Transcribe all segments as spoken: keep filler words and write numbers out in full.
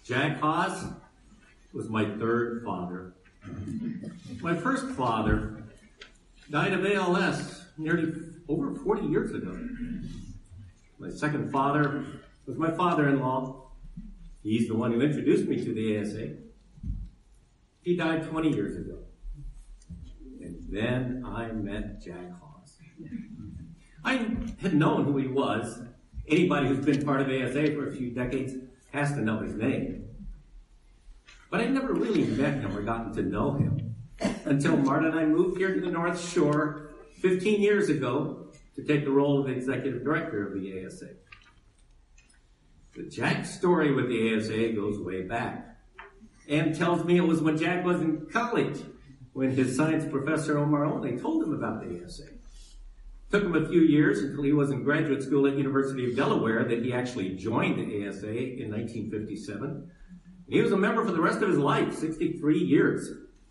Jack Haas was my third father. My first father died of A L S nearly over forty years ago. My second father was my father-in-law. He's the one who introduced me to the A S A. He died twenty years ago. And then I met Jack Haas. I had known who he was. Anybody who's been part of A S A for a few decades has to know his name. But I never really met him or gotten to know him until Marta and I moved here to the North Shore fifteen years ago to take the role of the executive director of the A S A. But Jack's story with the A S A goes way back and tells me it was when Jack was in college when his science professor Omar Olney told him about the A S A. Took him a few years until he was in graduate school at University of Delaware that he actually joined the A S A in nineteen fifty-seven. He was a member for the rest of his life, sixty-three years.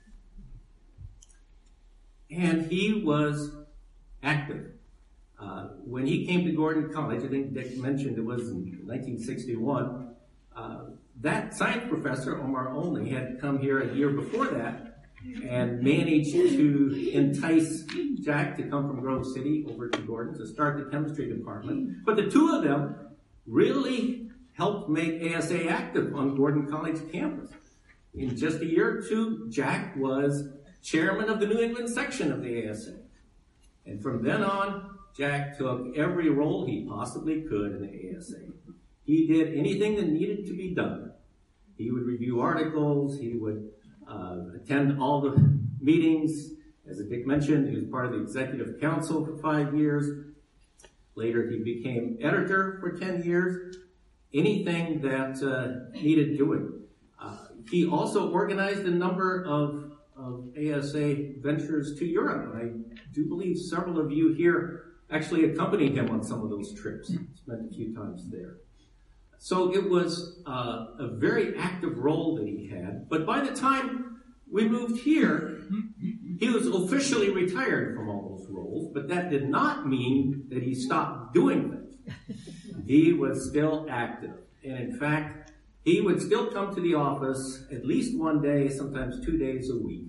And he was active. Uh, when he came to Gordon College, I think Dick mentioned it was in nineteen sixty-one, uh, that science professor, Omar Olney, had come here a year before that and managed to entice Jack to come from Grove City over to Gordon to start the chemistry department. But the two of them really helped make A S A active on Gordon College campus. In just a year or two, Jack was chairman of the New England section of the A S A. And from then on, Jack took every role he possibly could in the A S A. He did anything that needed to be done. He would review articles, he would uh, attend all the meetings. As Dick mentioned, he was part of the executive council for five years. Later, he became editor for ten years. Anything that uh, needed doing. Uh, he also organized a number of, of A S A ventures to Europe. And I do believe several of you here actually accompanied him on some of those trips. Spent a few times there. So it was uh, a very active role that he had. But by the time we moved here, he was officially retired from all those roles. But that did not mean that he stopped doing things. He was still active. And in fact, he would still come to the office at least one day, sometimes two days a week.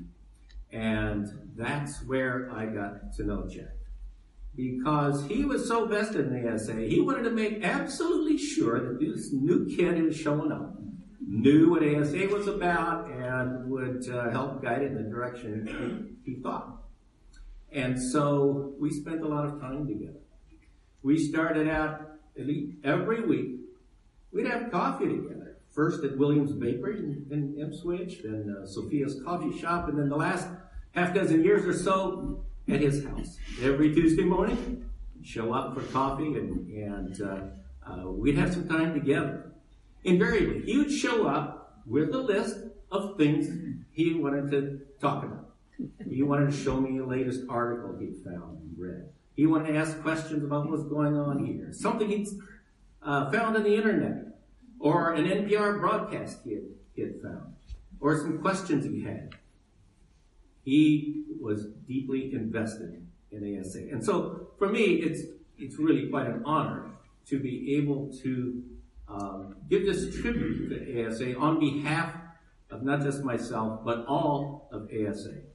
And that's where I got to know Jack. Because he was so vested in the A S A, he wanted to make absolutely sure that this new kid who was showing up knew what A S A was about and would uh, help guide it in the direction he, he thought. And so we spent a lot of time together. We started out at least every week, we'd have coffee together. First at Williams Bakery in, in Ipswich, then uh, Sophia's Coffee Shop, and then the last half dozen years or so at his house. Every Tuesday morning, he'd show up for coffee, and, and uh, uh, we'd have some time together. Invariably, he would show up with a list of things he wanted to talk about. He wanted to show me the latest article he'd found and read. He wanted to ask questions about what's going on here. Something he'd uh, found on the internet. Or an N P R broadcast he had, he had found. Or some questions he had. He was deeply invested in A S A. And so, for me, it's it's really quite an honor to be able to um, give this tribute to A S A on behalf of not just myself, but all of A S A.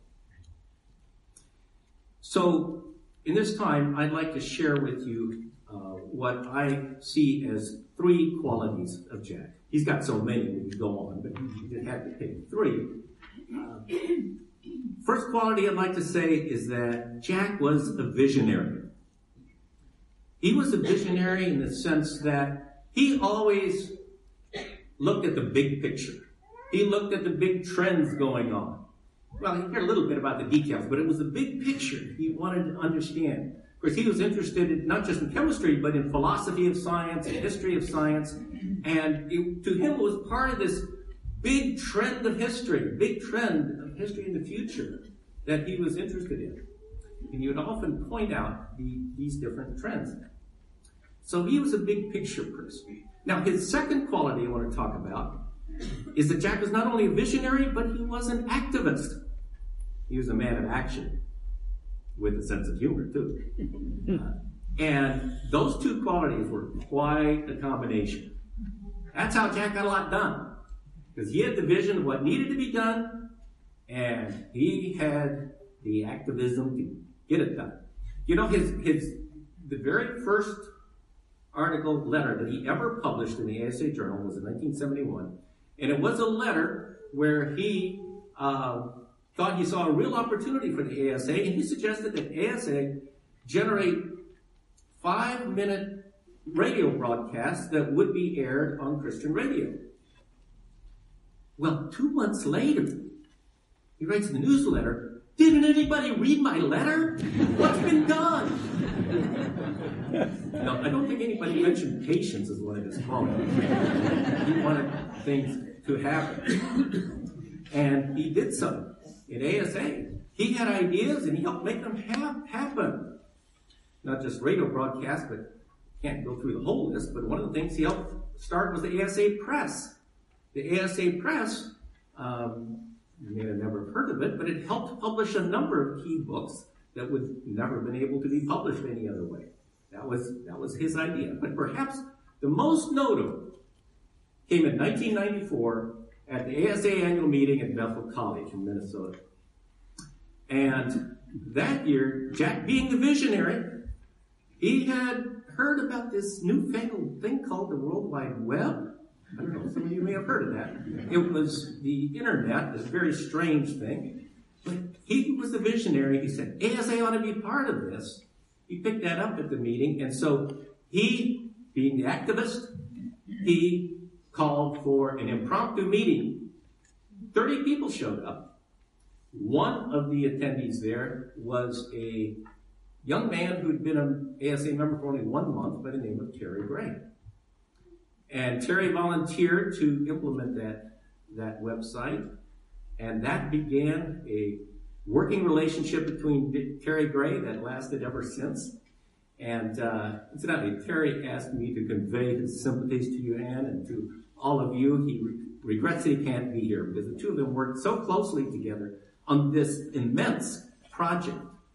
So, in this time, I'd like to share with you uh, what I see as three qualities of Jack. He's got so many we could go on, but he did have to pick three. Uh, first quality I'd like to say is that Jack was a visionary. He was a visionary in the sense that he always looked at the big picture. He looked at the big trends going on. Well, you hear a little bit about the details, but it was the big picture he wanted to understand. Of course, he was interested in, not just in chemistry, but in philosophy of science, and history of science. And it, to him, it was part of this big trend of history, big trend of history in the future that he was interested in. And he would often point out the, these different trends. So he was a big picture person. Now, his second quality I want to talk about is that Jack was not only a visionary, but he was an activist. He was a man of action with a sense of humor, too. Uh, and those two qualities were quite a combination. That's how Jack got a lot done. Because he had the vision of what needed to be done, and he had the activism to get it done. You know, his his the very first article, letter that he ever published in the A S A Journal was in nineteen seventy-one, and it was a letter where he uh, thought he saw a real opportunity for the A S A, and he suggested that A S A generate five-minute radio broadcasts that would be aired on Christian radio. Well, two months later, he writes in the newsletter, "Didn't anybody read my letter? What's been done?" No, I don't think anybody mentioned patience as one of his qualities. He wanted things to happen. And he did so in A S A. He had ideas and he helped make them ha- happen. Not just radio broadcasts, but can't go through the whole list, but one of the things he helped start was the A S A Press. The A S A Press, um, you may have never heard of it, but it helped publish a number of key books that would never have been able to be published any other way. That was that was his idea. But perhaps the most notable came in nineteen ninety-four at the A S A annual meeting at Bethel College in Minnesota. And that year, Jack, being the visionary, he had heard about this newfangled thing called the World Wide Web. I don't know, some of you may have heard of that. It was the internet, this very strange thing. But he was the visionary. He said, A S A ought to be part of this. He picked that up at the meeting. And so he, being the activist, he called for an impromptu meeting. thirty people showed up. One of the attendees there was a young man who'd been an A S A member for only one month by the name of Terry Gray. And Terry volunteered to implement that, that website. And that began a working relationship between Terry Gray that lasted ever since. And uh, incidentally, Terry asked me to convey his sympathies to you, Ann, and to all of you. He re- regrets that he can't be here because the two of them worked so closely together on this immense project.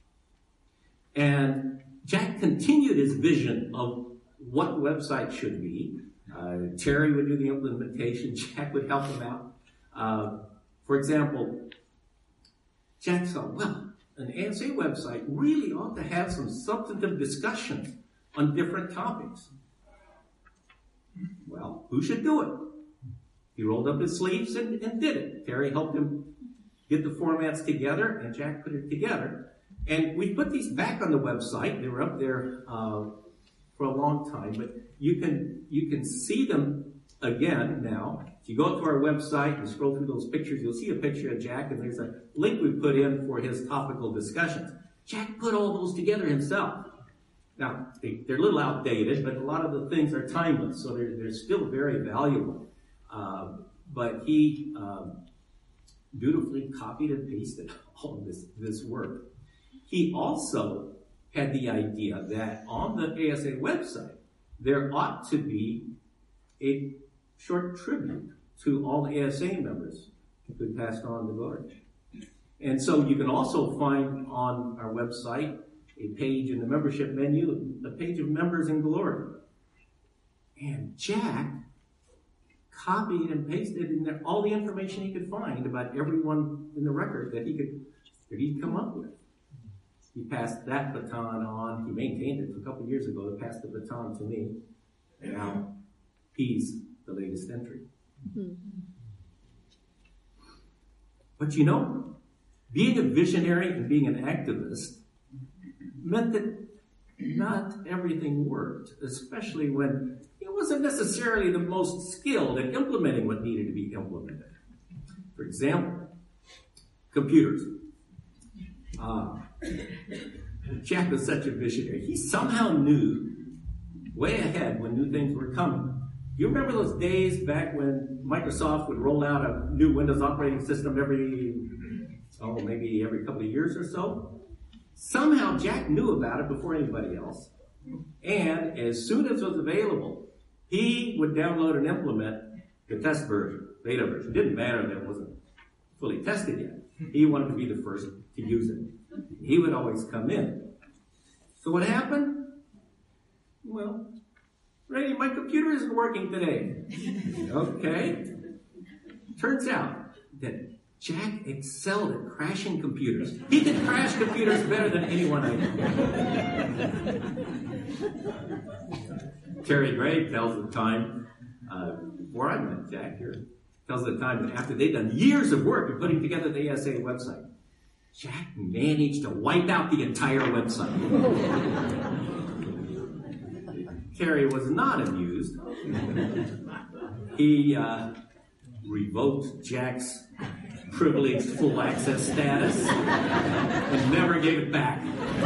And Jack continued his vision of what the website should be. Uh, Terry would do the implementation. Jack would help him out. Uh, for example, Jack thought, well, an A S A website really ought to have some substantive discussion on different topics. Well, who should do it? He rolled up his sleeves and, and did it. Terry helped him get the formats together, and Jack put it together. And we put these back on the website. They were up there uh, for a long time, but you can you can see them again now. If you go to our website and scroll through those pictures, you'll see a picture of Jack, and there's a link we put in for his topical discussions. Jack put all those together himself. Now, they, they're a little outdated, but a lot of the things are timeless, so they're, they're still very valuable. Uh, but he um, dutifully copied and pasted all of this, this work. He also had the idea that on the A S A website, there ought to be a short tribute to all the A S A members who passed on the glory. And so you can also find on our website a page in the membership menu, a page of members in glory. And Jack copied and pasted in there all the information he could find about everyone in the record that he could that he'd come up with. He passed that baton on. He maintained it a couple of years ago to pass the baton to me. And now he's the latest entry. Mm-hmm. But you know, being a visionary and being an activist meant that not everything worked, especially when he wasn't necessarily the most skilled at implementing what needed to be implemented. For example, computers. Uh, Jack was such a visionary. He somehow knew way ahead when new things were coming. You remember those days back when Microsoft would roll out a new Windows operating system every, oh, maybe every couple of years or so? Somehow Jack knew about it before anybody else. And as soon as it was available, he would download and implement the test version, beta version. It didn't matter that it wasn't fully tested yet. He wanted to be the first to use it. He would always come in. So what happened? Well, Randy, my computer isn't working today. Okay. turns out that Jack excelled at crashing computers. He could crash computers better than anyone I know. Terry Gray tells the time, uh, before I met Jack here, tells the time that after they'd done years of work in putting together the A S A website, Jack managed to wipe out the entire website. Terry was not amused. He uh, revoked Jack's privileged full access status and never gave it back.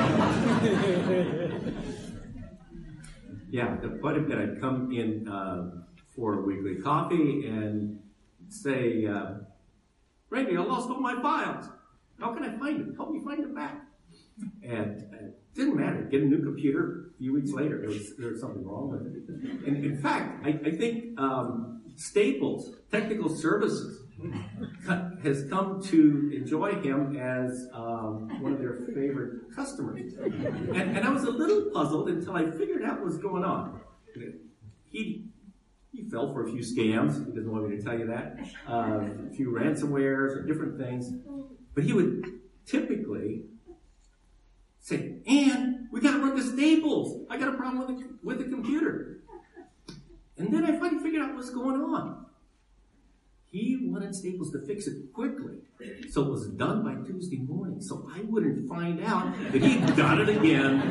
Yeah, quite a bit. I'd come in uh, for a weekly coffee and say, uh, Randy, I lost all my files. How can I find them? Help me find them back. And uh, it didn't matter. Get a new computer. A few weeks later, there was, there was something wrong with it. And in fact, I, I think um, Staples Technical Services has come to enjoy him as um, one of their favorite customers. And, and I was a little puzzled until I figured out what was going on. He he fell for a few scams. He doesn't want me to tell you that. Uh, a few ransomwares or different things. But he would typically say, Ann, we got to run to Staples. I got a problem with the, with the computer. And then I finally figured out what's going on. He wanted Staples to fix it quickly, so it was done by Tuesday morning, so I wouldn't find out that he got it again.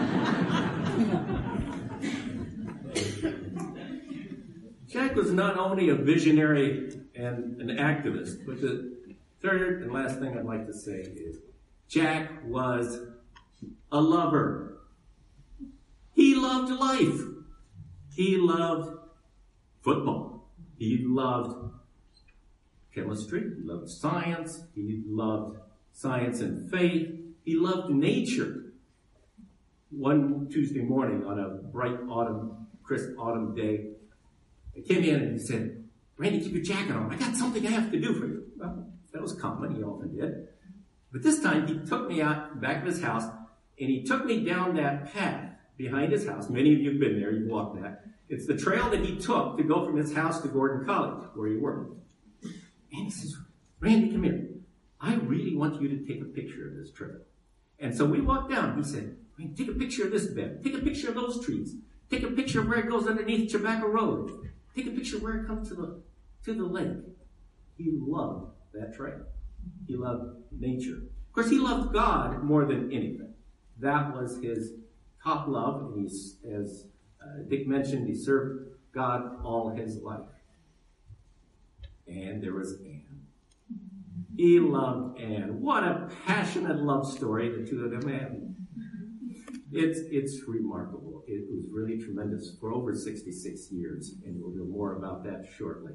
Jack was not only a visionary and an activist, but the third and last thing I'd like to say is Jack was a lover. He loved life. He loved football. He loved chemistry. He loved science. He loved science and faith. He loved nature. One Tuesday morning on a bright autumn, crisp autumn day, I came in and he said, Randy, keep your jacket on. I got something I have to do for you. Well, that was common. He often did. But this time he took me out back of his house and he took me down that path behind his house. Many of you have been there. You've walked that. It's the trail that he took to go from his house to Gordon College, where he worked. And he says, Randy, come here. I really want you to take a picture of this trail. And so we walked down. He said, take a picture of this bed. Take a picture of those trees. Take a picture of where it goes underneath Tobacco Road. Take a picture of where it comes to the, to the lake. He loved that trail. He loved nature. Of course, he loved God more than anything. That was his top love. And he's, as uh, Dick mentioned, he served God all his life. And there was Ann. He loved Ann. What a passionate love story the two of them had. It's it's remarkable. It was really tremendous for over sixty-six years, and we'll hear more about that shortly.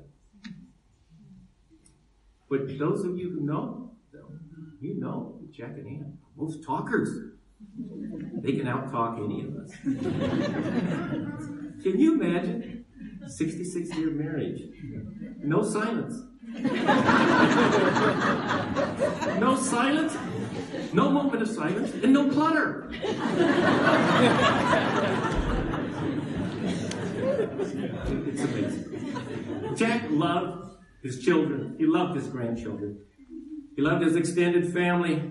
But those of you who know, you know that Jack and Ann are both talkers. They can out-talk any of us. Can you imagine? sixty-six year marriage. No silence. No silence. No moment of silence. And no clutter. It's amazing. Jack loved his children. He loved his grandchildren. He loved his extended family.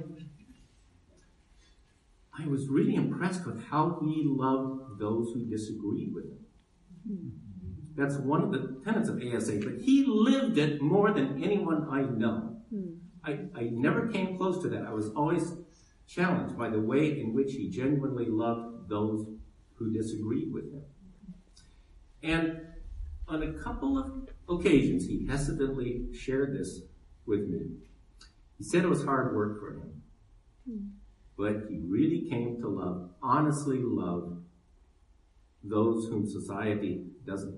I was really impressed with how he loved those who disagreed with him. That's one of the tenets of A S A, but he lived it more than anyone I know. I, I never came close to that. I was always challenged by the way in which he genuinely loved those who disagreed with him. And on a couple of occasions, he hesitantly shared this with me. He said it was hard work for him, but he really came to love, honestly love, those whom society doesn't.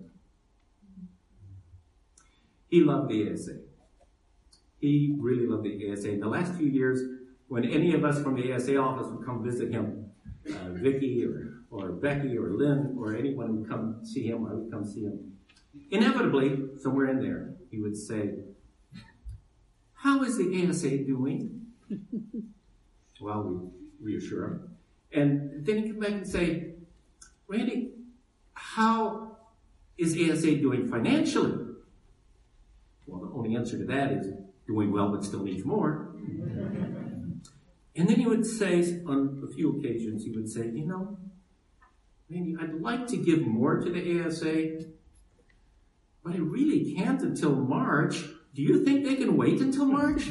He loved the A S A. He really loved the A S A. In the last few years, when any of us from the A S A office would come visit him, uh, Vicki or, or Becky or Lynn or anyone would come see him, I would come see him. Inevitably, somewhere in there, he would say, how is the A S A doing? Well, we reassure him. And then he'd come back and say, Randy, how is A S A doing financially? Well, the only answer to that is doing well but still needs more. And then he would say, on a few occasions, he would say, you know, maybe I'd like to give more to the A S A, but I really can't until March. Do you think they can wait until March?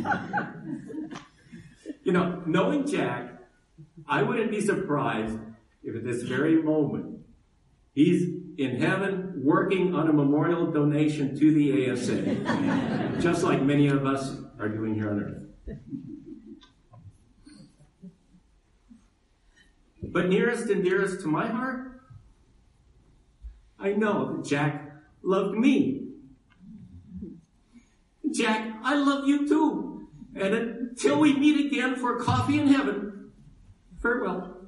You know, knowing Jack, I wouldn't be surprised if at this very moment he's in heaven working on a memorial donation to the A S A, just like many of us are doing here on earth. But nearest and dearest to my heart, I know that Jack loved me. Jack, I love you too. And until we meet again for coffee in heaven, farewell.